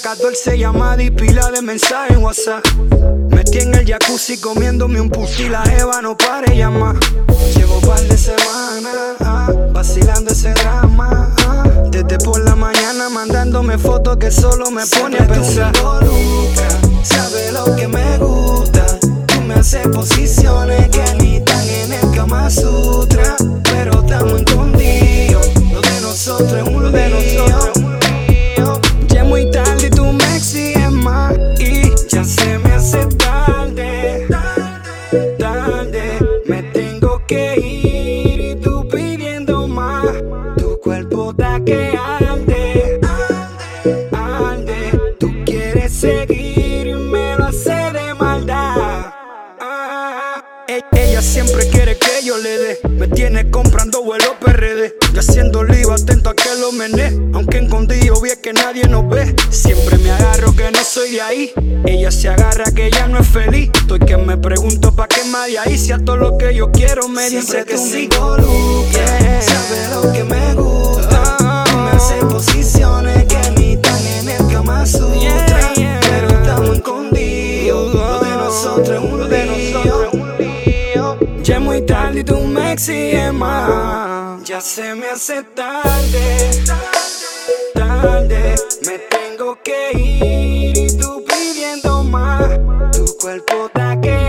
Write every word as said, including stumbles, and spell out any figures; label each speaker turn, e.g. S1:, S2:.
S1: catorce llamadas y pila de mensajes en WhatsApp. Metí en el jacuzzi comiéndome un pussy, la jeva no pare llamar. Llevo par de semanas ah, vacilando ese drama ah, desde por la mañana mandándome fotos que solo me pone a pensar. Sabe lo que me gusta, tú me haces posiciones que ni están en el Kama Sutra. Pero estamos escondidos, lo de nosotros es un lío. Ya es muy tarde y tú me exiges más y ya se me hace tarde, tarde. Me tengo que ir y tú pidiendo más. Tu cuerpo está que arde, arde. Tú quieres seguir y me lo hace de maldad. Ah, ella siempre quiere que yo le dé, me tiene comprando vuelo P R D. Yo haciendo lío, atento a que lo mené. Aunque escondido vi que nadie nos ve. Siempre me agarro que no soy de ahí. Ella se agarra que ya no es feliz. Estoy que me pregunto pa' qué más de ahí. Si a todo lo que yo quiero me dice que sí. Yeah. Sabe lo que me gusta, uh, me hace posiciones que ni están en el Kama Sutra. Yeah, yeah. Pero estamos escondidos, uh, lo de nosotros es un lío. Ya es muy tarde y tú me exiges más. Ya se me hace tarde, tarde. Me tengo que ir y tú pidiendo más. Tu cuerpo está que